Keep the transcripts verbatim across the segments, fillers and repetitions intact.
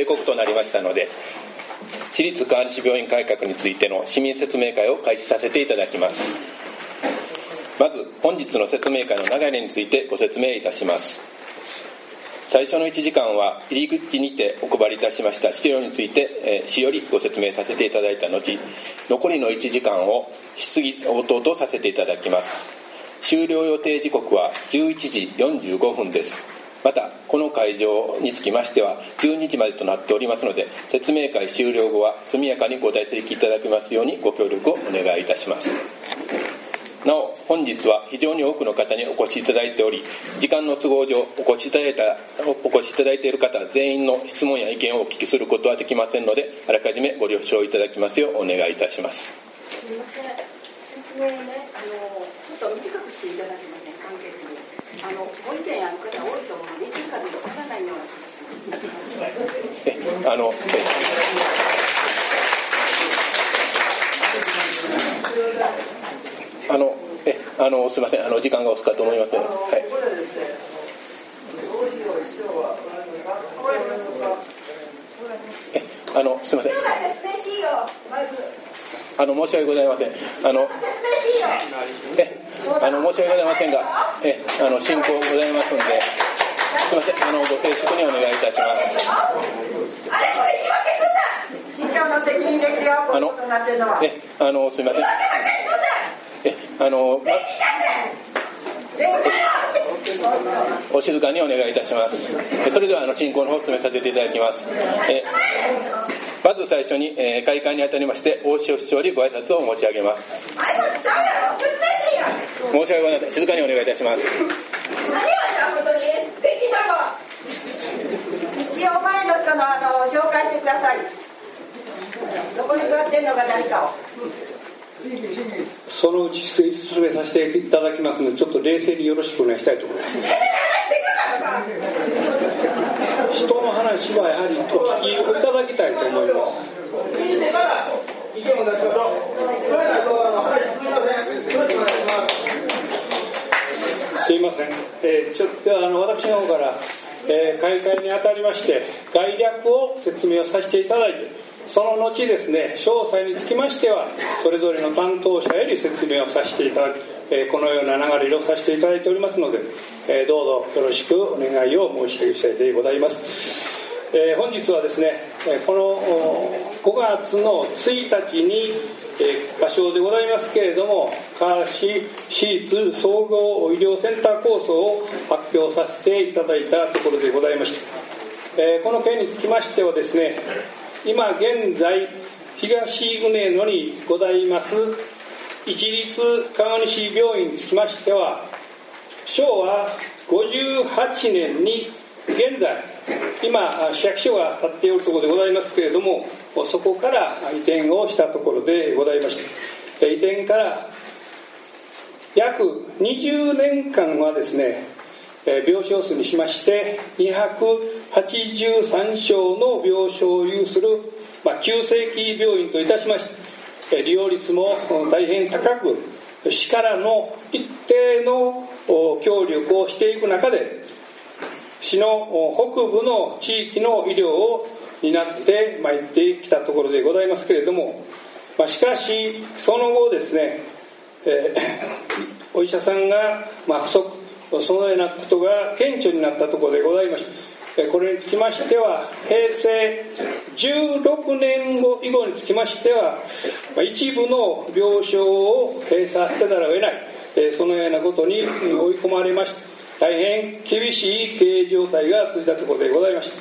定刻となりましたので、市立川西病院改革についての市民説明会を開始させていただきます。まず本日の説明会の流れについてご説明いたします。最初のいちじかんは入り口にてお配りいたしました資料について、えー、市よりご説明させていただいた後、残りのいちじかんを質疑応答とさせていただきます。終了予定時刻はじゅういちじよんじゅうごふんです。またこの会場につきましてはじゅうにじまでとなっておりますので、説明会終了後は速やかにご退席いただきますようにご協力をお願いいたします。なお本日は非常に多くの方にお越しいただいており、時間の都合上お越しいただいたお越しいただいている方全員の質問や意見をお聞きすることはできませんので、あらかじめご了承いただきますようお願いいたします。 すみません、説明ね、あのちょっと短くしていただけません、簡潔に。あのご意見ある方多いと思うので、短くわからないような気がします。 えあのあのえあのすみません、あの時間が押すかと思いますので、はい。えあのすみません。あの申し訳ございません。あのえあの申し訳ございませんが、えあの進行ございますので、すみません、あのご静粛にお願いいたします。 あれこれ言い訳すんな。市長の責任ですよ。こういうことになってるのは。 えあのすみません。えあのまお静かにお願いいたします。それではあの進行の方を進めさせていただきます。えまず最初に、えー、開会にあたりまして大塩市長にご挨拶を申し上げます。申し訳ございません。静かにお願いいたします。 何をしたことにできたか。一応前の人のあの紹介してください。どこに座ってんのか何かを。 そのうち進めさせていただきますので、ちょっと冷静によろしくお願いしたいと思います。人の話はやはりお聞きをいただきたいと思います。すいません、えー、ちょっとあの私の方から、えー、開会にあたりまして概略を説明をさせていただいて、その後ですね、詳細につきましてはそれぞれの担当者より説明をさせていただく、えー、このような流れをさせていただいておりますので、えー、どうぞよろしくお願いを申し上げしたいでございます。えー、本日はですね、このごがつのついたちに、えー、場所でございますけれども、川西市立総合医療センター構想を発表させていただいたところでございました。えー、この件につきましてはですね、今現在東梅野にございます一律川西病院につきましては、昭和ごじゅうはちねんに現在今市役所が建っているところでございますけれども、そこから移転をしたところでございました。移転から約にじゅうねんかんはですね、病床数にしましてにひゃくはちじゅうさんしょうの病床を有する、まあ、急性期病院といたしまして、利用率も大変高く、市からの一定の協力をしていく中で、市の北部の地域の医療を担ってまいってきたところでございますけれども、まあ、しかしその後ですね、えー、お医者さんがまあ不足、そのようなことが顕著になったところでございまして、これにつきましては平成じゅうろくねんご以後につきましては一部の病床を閉鎖せざるを得ない、そのようなことに追い込まれまして、大変厳しい経営状態が続いたところでございました。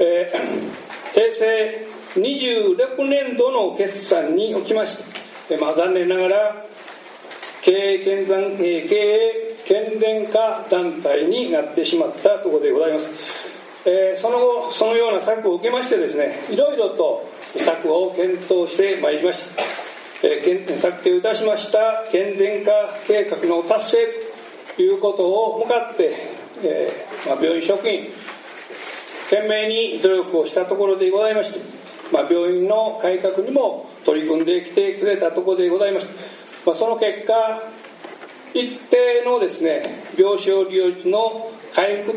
えー、平成にじゅうろくねんどの決算におきまして、まあ、残念ながら経営健全、経営健全化団体になってしまったところでございます。えー、その後そのような策を受けましてですね、いろいろと策を検討してまいりました。えー、策定いたしました健全化計画の達成ということを向かって、えーまあ、病院職員懸命に努力をしたところでございまして、まあ、病院の改革にも取り組んできてくれたところでございました。まあ、その結果一定のですね病床利用率の回復と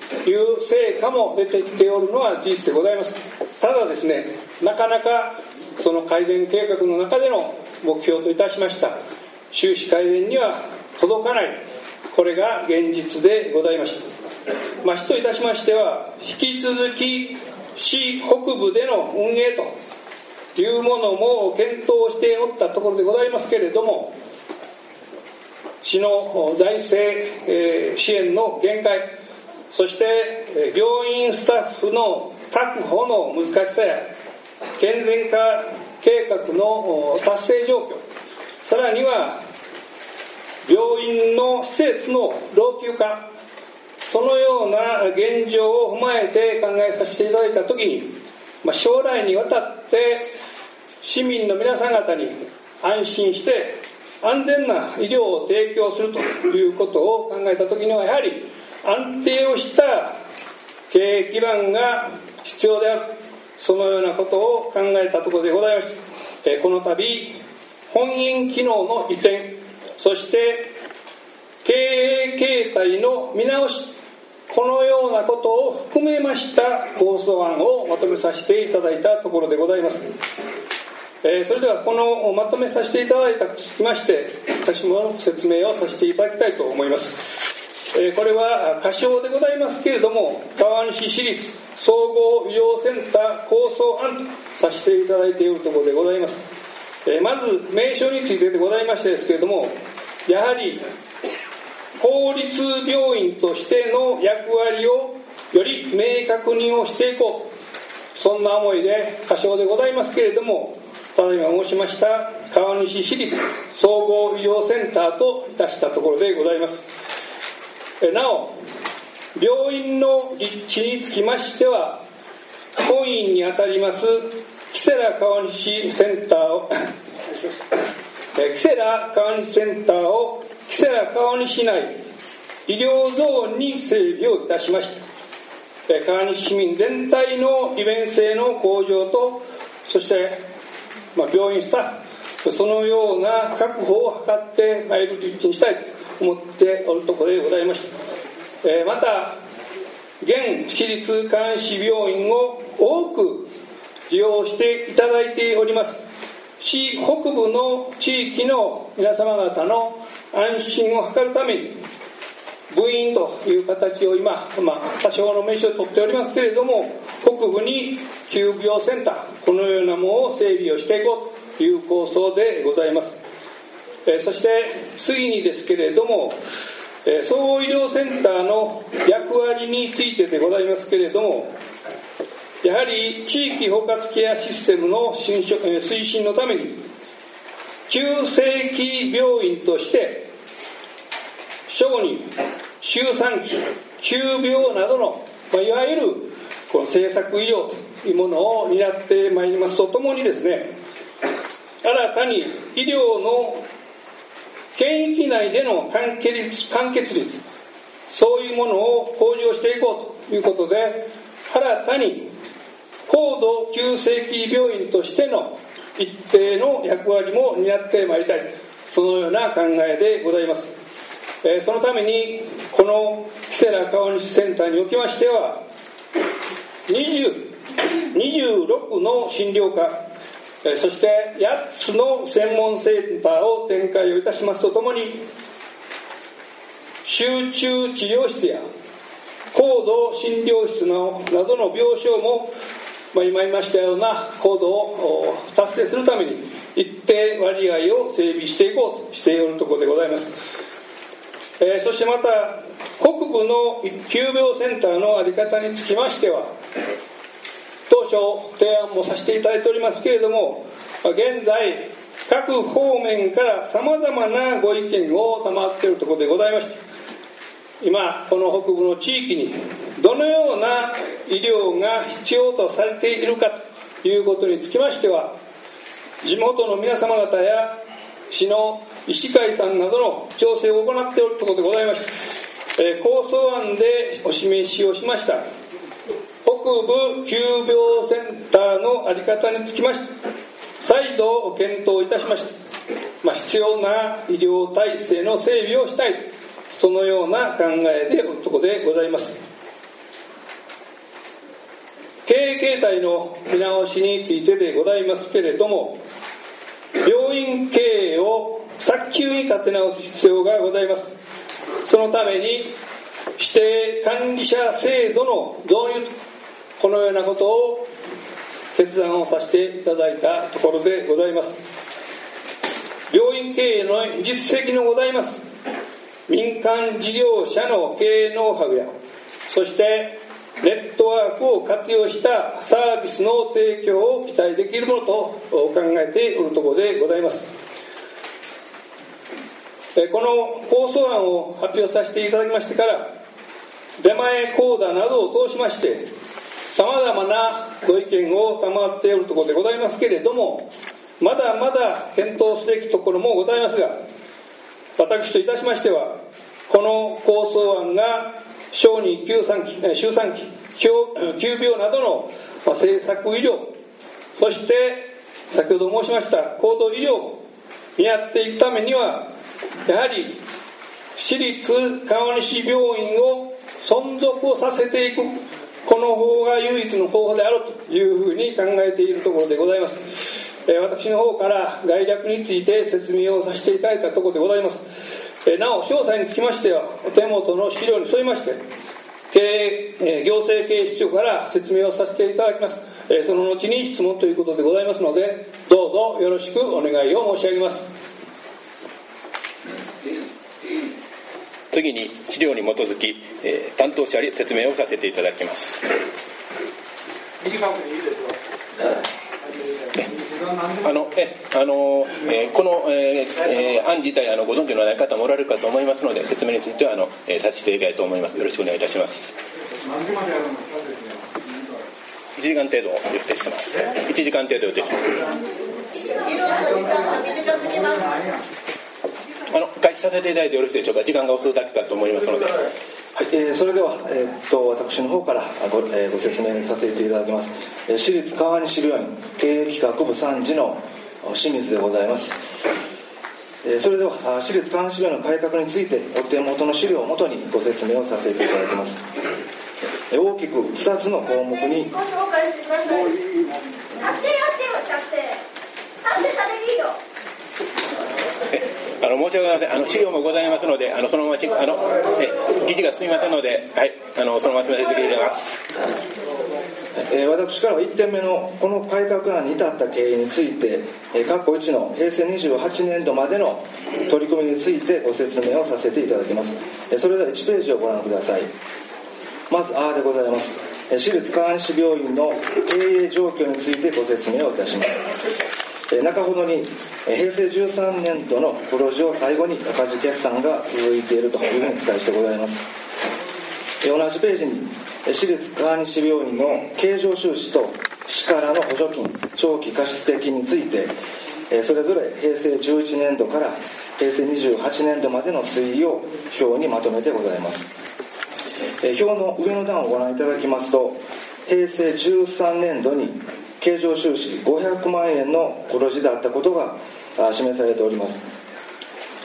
いう成果も出てきておるのは事実でございます。ただですね、なかなかその改善計画の中での目標といたしました収支改善には届かない、これが現実でございました。まあ、市といたしましては引き続き市北部での運営というものも検討しておったところでございますけれども、市の財政支援の限界、そして病院スタッフの確保の難しさや健全化計画の達成状況、さらには病院の施設の老朽化、そのような現状を踏まえて考えさせていただいたときに、まあ、将来にわたって市民の皆さん方に安心して安全な医療を提供するということを考えたときには、やはり安定をした経営基盤が必要である、そのようなことを考えたところでございます。この度本院機能の移転、そして経営形態の見直し、このようなことを含めました構想案をまとめさせていただいたところでございます。えー、それではこのまとめさせていただいたときまして、私も説明をさせていただきたいと思います。えー、これは仮称でございますけれども、川西市立総合医療センター構想案とさせていただいているところでございます。えー、まず名称についてでございましてですけれども、やはり公立病院としての役割をより明確にをしていこう、そんな思いで仮称でございますけれども、ただいま申しました川西市立総合医療センターといたしたところでございます。なお、病院の立地につきましては、本院にあたりますキセラ川西センターをキセラ川西センターをキセラ川西市内医療ゾーンに整備をいたしました。川西市民全体の利便性の向上と、そしてまあ、病院スタッフ、そのような確保を図ってまいる立地にしたいと思っておるところでございました。えー、また現私立川西病院を多く利用していただいております市北部の地域の皆様方の安心を図るために、部員という形を今、まあ、多少の名称を取っておりますけれども、北部に急病センター、このようなものを整備をしていこうという構想でございます。えー、そして次にですけれども、えー、総合医療センターの役割についてでございますけれども、やはり地域包括ケアシステムの推進のために、急性期病院として小児、周産期、急病などの、まあ、いわゆるこの政策医療というものを担ってまいりますとともにですね、新たに医療の県域内での完結率、完結率、そういうものを向上していこうということで、新たに高度急性期病院としての一定の役割も担ってまいりたい、そのような考えでございます。えー、そのためにこのキセラ川西センターにおきましてはにじゅう、にじゅうろくの診療科、えー、そしてやっつの専門センターを展開をいたしますとともに、集中治療室や高度診療室のなどの病床も、まあ、今言いましたような高度を達成するために一定割合を整備していこうとしているところでございます。えー、そしてまた北部の急病センターの在り方につきましては、当初提案もさせていただいておりますけれども、現在各方面から様々なご意見を賜っているところでございまして、今この北部の地域にどのような医療が必要とされているかということにつきましては、地元の皆様方や市の医師会さんなどの調整を行っているところでございまして、えー、構想案でお示しをしました北部急病センターの在り方につきまして再度検討いたしました。まあ、必要な医療体制の整備をしたい、そのような考えでおるところでございます。 営形態の見直しについてでございますけれども、病院経営を早急に立て直す必要がございます。そのために指定管理者制度の導入、このようなことを決断をさせていただいたところでございます。病院経営の実績のございます民間事業者の経営ノウハウや、そしてネットワークを活用したサービスの提供を期待できるものと考えておるところでございます。この構想案を発表させていただきましてから、出前講座などを通しまして様々なご意見を賜っているところでございますけれども、まだまだ検討すべきところもございますが、私といたしましては、この構想案が小児周産期、周産期、急病などの政策医療、そして先ほど申しました高度医療を見合っていくためには、やはり私立川西病院を存続をさせていく、この方が唯一の方法であるというふうに考えているところでございます。私の方から概略について説明をさせていただいたところでございます。なお詳細につきましてはお手元の資料に沿いまして経営行政経営室長から説明をさせていただきます。その後に質問ということでございますので、どうぞよろしくお願いを申し上げます。 次に資料に基づき、えー、担当者に説明をさせていただきます。 短くでいいですよ。 あのえあの、えー、この、えーえー、案自体あのご存知のない方もおられるかと思いますので、説明についてはあの、えー、させていただきたいと思います。よろしくお願いいたします。 何時までやるのかいちじかん程度予定してます。いちじかん程度予定してます。あの開始させていただいてよろしいでしょうか。時間が遅いだけかと思いますので。 はい、えー、それでは、えー、っと私の方からご、えー、ご説明させていただきます。えー、私立川西病院経営企画部参事の清水でございます。えー、それでは私立川西病院の改革についてお手元の資料をもとにご説明をさせていただきます。えー、大きくふたつの項目にご紹介してください。やってやってよ、やってなんでしゃべりよ。 あの申し訳ございません。あの資料もございますので、あのそのままあのえ議事が進みませんので、はい、あのそのまま進めさせていただきます。 えー、私からはいってんめのこの改革案に至った経緯について、えー、括弧いちの平成にじゅうはちねんどまでの取り組みについてご説明をさせていただきます。えー、それではいちページをご覧ください。まず A でございます。えー、私立川西病院の経営状況についてご説明をいたします。中ほどに平成じゅうさんねんどの黒字を最後に赤字決算が続いているというふうに伝えしてございます。同じページに私立川西病院の経常収支と市からの補助金、長期貸付金についてそれぞれ平成じゅういちねんどから平成にじゅうはちねんどまでの推移を表にまとめてございます。表の上の段をご覧いただきますと、平成じゅうさんねんどに経常収支ごひゃくまんえんの黒字だったことが示されております。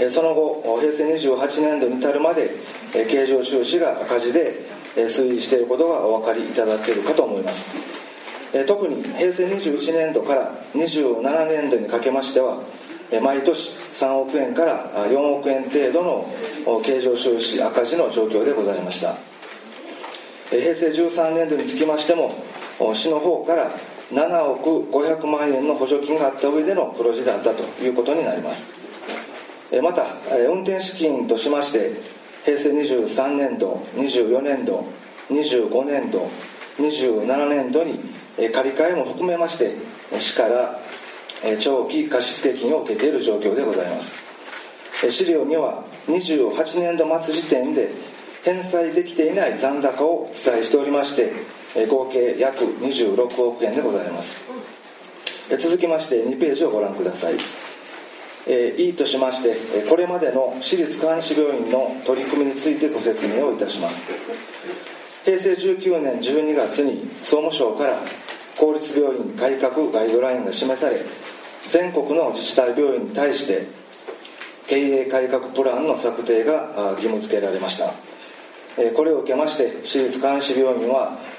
その後平成にじゅうはちねんどに至るまで経常収支が赤字で推移していることがお分かりいただけるかと思います。特に平成にじゅういちねんどからにじゅうななねんどにかけましては毎年さんおくえんからよんおくえん程度の経常収支赤字の状況でございました。平成じゅうさんねんどにつきましても市の方からななおくごひゃくまんえんの補助金があった上での黒字だったということになります。また運転資金としまして平成にじゅうさんねんど、にじゅうよねんど、にじゅうごねんど、にじゅうななねんどに借り換えも含めまして市から長期貸付金を受けている状況でございます。資料にはにじゅうはちねんど末時点で返済できていない残高を記載しておりまして、合計約にじゅうろくおくえんでございます。続きましてにページをご覧ください。E としましてこれまでの私立川西病院の取り組みについてご説明をいたします。平成じゅうきゅうねんじゅうにがつに総務省から公立病院改革ガイドラインが示され、全国の自治体病院に対して経営改革プランの策定が義務付けられました。これを受けまして私立川西病院は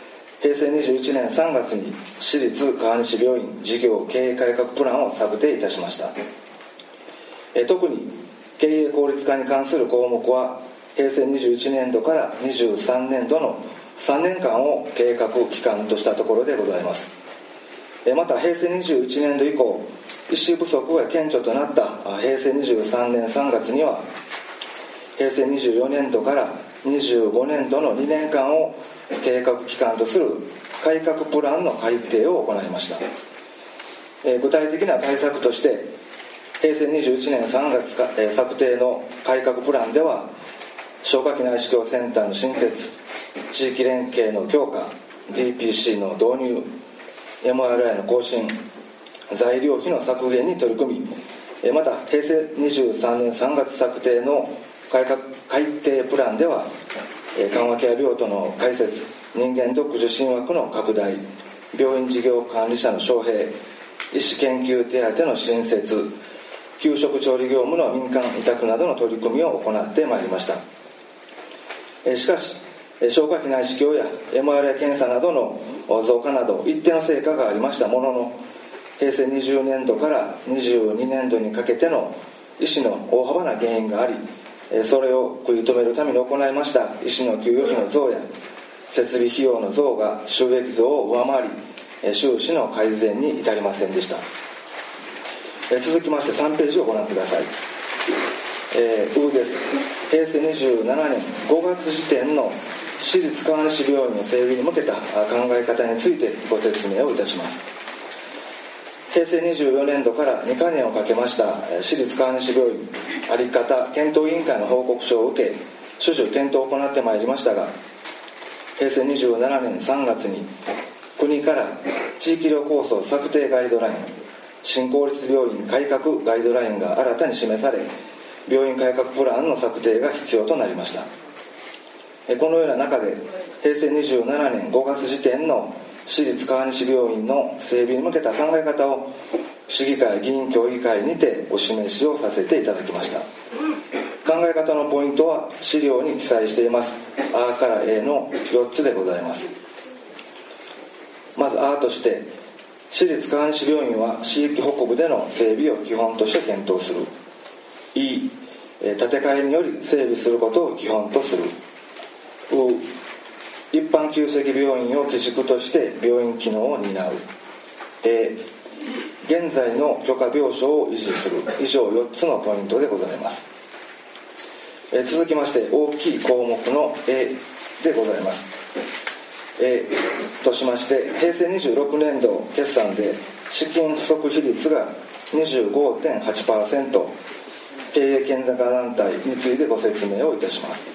平成にじゅういちねんさんがつに私立川西病院事業経営改革プランを策定いたしました。特に経営効率化に関する項目は平成にじゅういちねんどからにじゅうさんねんどのさんねんかんを計画期間としたところでございます。また平成にじゅういちねんど以降、医師不足が顕著となった平成にじゅうさんねんさんがつには平成にじゅうよねんどからにじゅうごねんどのにねんかんを計画期間とする改革プランの改定を行いました。具体的な対策として平成にじゅういちねんさんがつ策定の改革プランでは、消化器内視鏡センターの新設、地域連携の強化、 ディーピーシー の導入、 エムアールアイ の更新、材料費の削減に取り組み、また平成にじゅうさんねんさんがつ策定の改革改定プランでは、緩和ケア病棟の開設、人間ドック受診枠の拡大、病院事業管理者の招聘、医師研究手当の新設、給食調理業務の民間委託などの取り組みを行ってまいりました。しかし消化器内視鏡や エムアールアイ 検査などの増加など一定の成果がありましたものの、平成にじゅうねんどからにじゅうにねんどにかけての医師の大幅な減員があり、それを食い止めるために行いました医師の給与費の増や設備費用の増が収益増を上回り、収支の改善に至りませんでした。続きましてさんページをご覧ください。えー、うです。平成にじゅうななねんごがつ時点の私立川西病院の整備に向けた考え方についてご説明をいたします。平成にじゅうよねんどからにかねんをかけました私立川西病院あり方検討委員会の報告書を受け、種々検討を行ってまいりましたが、平成にじゅうななねんさんがつに国から地域医療構想策定ガイドライン、新公立病院改革ガイドラインが新たに示され、病院改革プランの策定が必要となりました。このような中で平成にじゅうななねんごがつ時点の私立川西病院の整備に向けた考え方を市議会議員協議会にてお示しをさせていただきました。考え方のポイントは資料に記載しています A から A のよっつでございます。まず A として、私立川西病院は市域北部での整備を基本として検討する。E、建て替えにより整備することを基本とする。U、一般急性期病院を基軸として病院機能を担う。A、現在の許可病床を維持する。以上よっつのポイントでございます。え続きまして大きい項目の A でございます。A としまして、平成にじゅうろくねんど決算で資金不足比率が にじゅうごてんはちパーセント、経営健全化団体についてご説明をいたします。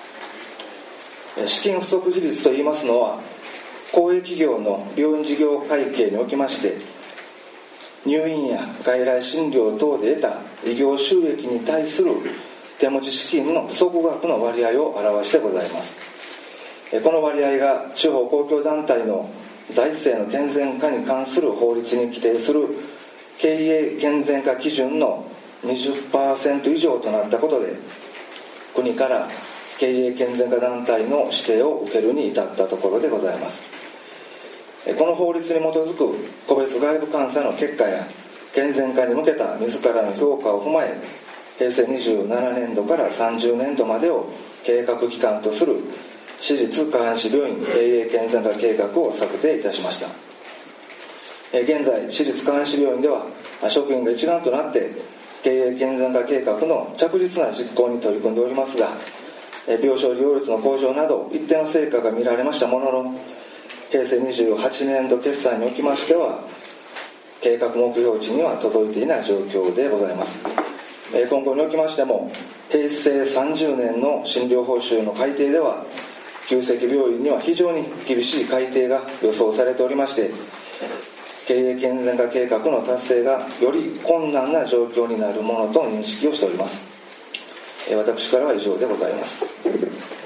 資金不足比率といいますのは、公営企業の病院事業会計におきまして入院や外来診療等で得た医療収益に対する手持ち資金の不足額の割合を表してございます。この割合が地方公共団体の財政の健全化に関する法律に規定する経営健全化基準の にじゅっパーセント 以上となったことで、国から経営健全化団体の指定を受けるに至ったところでございます。この法律に基づく個別外部監査の結果や健全化に向けた自らの評価を踏まえ、平成にじゅうななねんどからさんじゅうねんどまでを計画期間とする私立川西病院経営健全化計画を策定いたしました。現在私立川西病院では職員が一丸となって経営健全化計画の着実な実行に取り組んでおりますが、病床利用率の向上など一定の成果が見られましたものの、平成にじゅうはちねんど決算におきましては計画目標値には届いていない状況でございます。今後におきましても平成さんじゅうねんの診療報酬の改定では急性期病院には非常に厳しい改定が予想されておりまして、経営健全化計画の達成がより困難な状況になるものと認識をしております。私からは以上でございます。